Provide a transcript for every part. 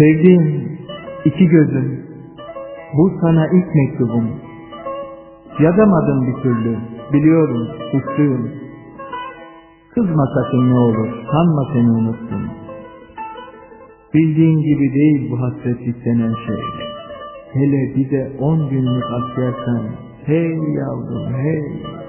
Sevdiğim iki gözüm, bu sana ilk mektubum. Yazamadım bir türlü, biliyorum, suçluyum. Kızma sakın ne olur, sanma seni unuttum. Bildiğin gibi değil bu hasretlik denen şey. Hele bir de 10 günlük askersen, hey yavrum hey.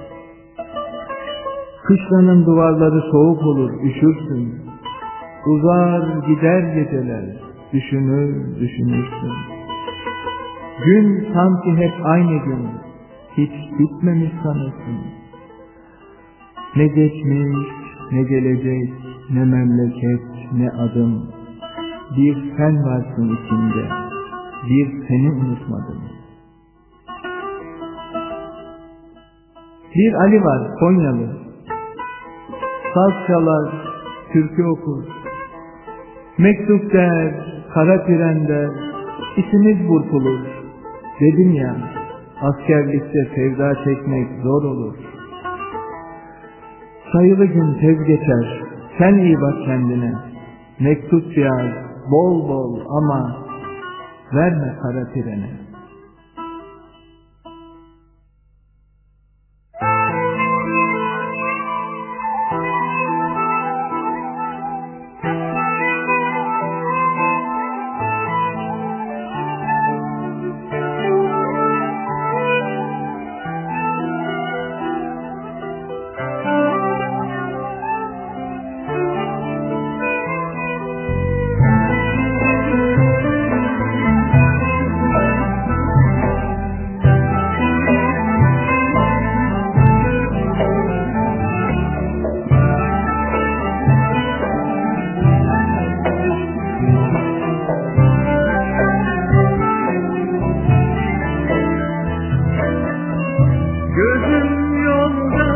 Kışlanın duvarları soğuk olur, üşürsün. Uzar gider geceler, düşünür düşünürsün. Gün sanki hep aynı gün, hiç bitmemiş sanırsın. Ne geçmiş, ne gelecek, ne memleket, ne adım. Bir sen varsın içimde, bir seni unutmadım. Bir Ali var, Konyalı. Saz çalar, türkü okur. Mektup der, kara tren der, içimiz burkulur. Dedim ya, askerlikte sevda çekmek zor olur. Sayılı gün tez geçer, sen iyi bak kendine. Mektup yaz, bol bol ama verme kara trene. Gözüm yolda,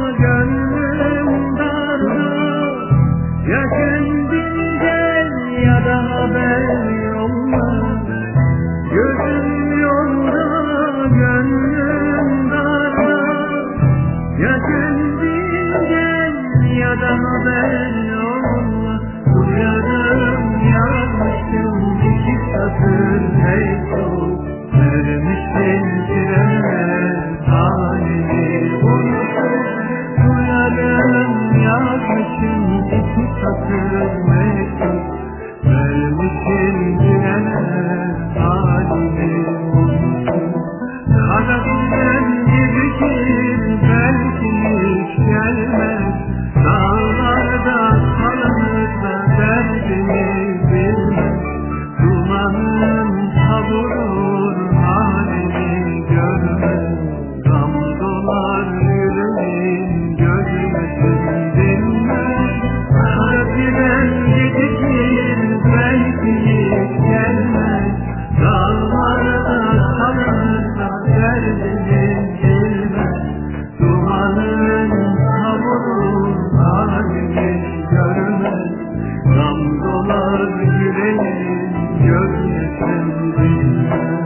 gönlüm darda. Ya kendin gel ya da haber yolla. Gözüm yolda, gönlüm darda. Ya kendin gel ya da haber yolla. Duyarım yazmışım iki satır mektup. Vermişsin trene halini unutup. Duyarım yazmışım iki satır mektup. Vermişsin trene halini unutup. Kara tren gibidir belki hiç gelmez. Dağlarda kalır da derdini bilmez. Dumanın savurur halini görmez. Gam dolar yüreğin görmesin bilmez. Kara tren gecikir belki hiç gelmez. Dağlarda kalır da derdini bilmez. Dumanın savurur halini görmez. Gam dolar yüreğin görmesin bilmez.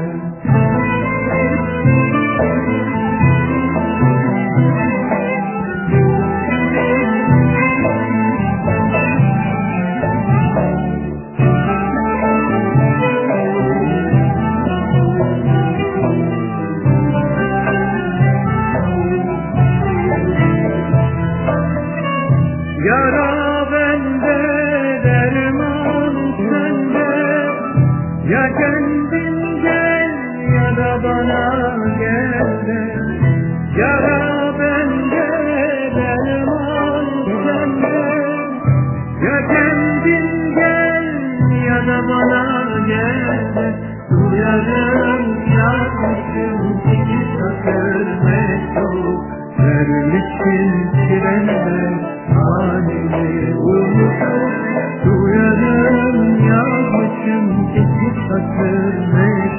Yara bende, derman sende. Ya kendin gel ya da bana gel de. Yara bende, derman sende. Ya kendin gel ya da bana gel de. Duyarım yazmışım iki satır mektup. Vermişsin trene halini unutup. Duyarım yazmışım iki satır mektup.